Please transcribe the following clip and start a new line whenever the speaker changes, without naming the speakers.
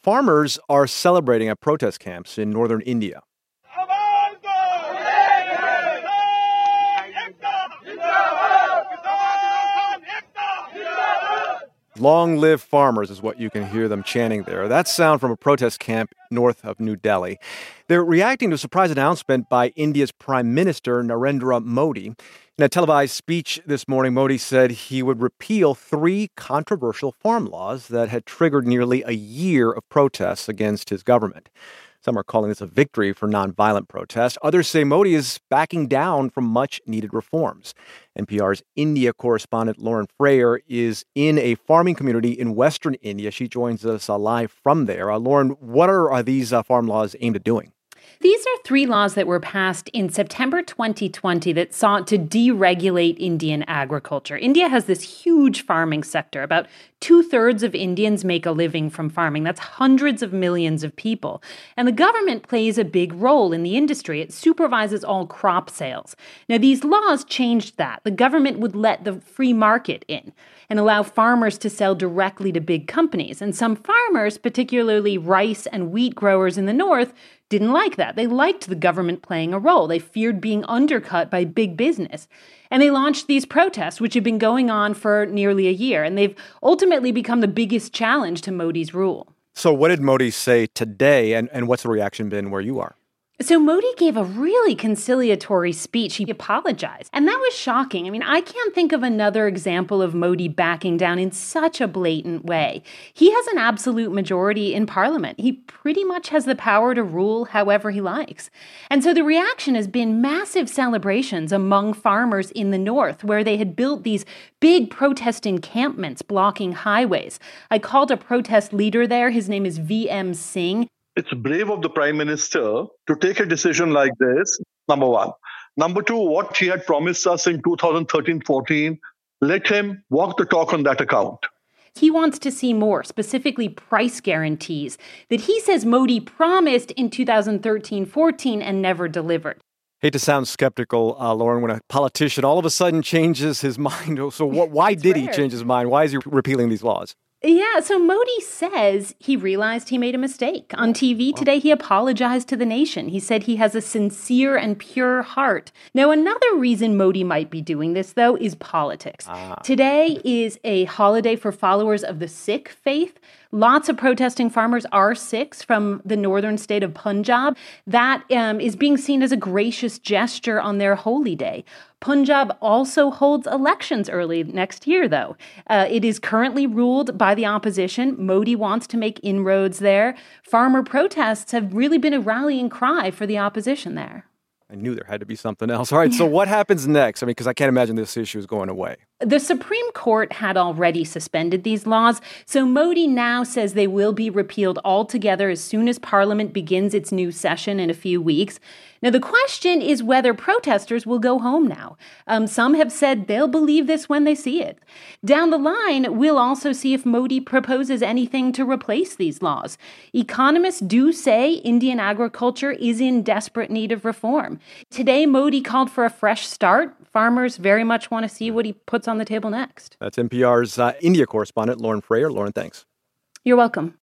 farmers are celebrating at protest camps in northern India. Long live farmers is what you can hear them chanting there. That's sound from a protest camp north of New Delhi. They're reacting to a surprise announcement by India's Prime Minister, Narendra Modi. In a televised speech this morning, Modi said he would repeal 3 controversial farm laws that had triggered nearly a year of protests against his government. Some are calling this a victory for nonviolent protest. Others say Modi is backing down from much-needed reforms. NPR's India correspondent Lauren Frayer is in a farming community in western India. She joins us live from there. Lauren, what are these farm laws aimed at doing?
These are 3 laws that were passed in September 2020 that sought to deregulate Indian agriculture. India has this huge farming sector. About 2/3 of Indians make a living from farming. That's hundreds of millions of people. And the government plays a big role in the industry. It supervises all crop sales. Now, these laws changed that. The government would let the free market in and allow farmers to sell directly to big companies. And some farmers, particularly rice and wheat growers in the north, didn't like that. They liked the government playing a role. They feared being undercut by big business. And they launched these protests, which have been going on for nearly a year. And they've ultimately become the biggest challenge to Modi's rule.
So what did Modi say today, and what's the reaction been where you are?
So Modi gave a really conciliatory speech. He apologized. And that was shocking. I mean, I can't think of another example of Modi backing down in such a blatant way. He has an absolute majority in parliament. He pretty much has the power to rule however he likes. And so the reaction has been massive celebrations among farmers in the north, where they had built these big protest encampments blocking highways. I called a protest leader there. His name is V.M. Singh.
It's brave of the Prime Minister to take a decision like this, number one. Number two, what he had promised us in 2013-14, let him walk the talk on that account.
He wants to see more, specifically price guarantees, that he says Modi promised in 2013-14 and never delivered.
Hate to sound skeptical, Lauren, when a politician all of a sudden changes his mind. So why did he change his mind? Why is he repealing these laws?
Yeah, so Modi says he realized he made a mistake. On TV today, he apologized to the nation. He said he has a sincere and pure heart. Now, another reason Modi might be doing this, though, is politics. Today is a holiday for followers of the Sikh faith. Lots of protesting farmers are Sikhs from the northern state of Punjab. That is being seen as a gracious gesture on their holy day. Punjab also holds elections early next year, though. It is currently ruled by the opposition. Modi wants to make inroads there. Farmer protests have really been a rallying cry for the opposition there.
I knew there had to be something else. All right, so what happens next? I mean, because I can't imagine this issue is going away.
The Supreme Court had already suspended these laws, so Modi now says they will be repealed altogether as soon as Parliament begins its new session in a few weeks. Now, the question is whether protesters will go home now. Some have said they'll believe this when they see it. Down the line, we'll also see if Modi proposes anything to replace these laws. Economists do say Indian agriculture is in desperate need of reform. Today, Modi called for a fresh start. Farmers very much want to see what he puts on the table next.
That's NPR's India correspondent, Lauren Frayer. Lauren, thanks.
You're welcome.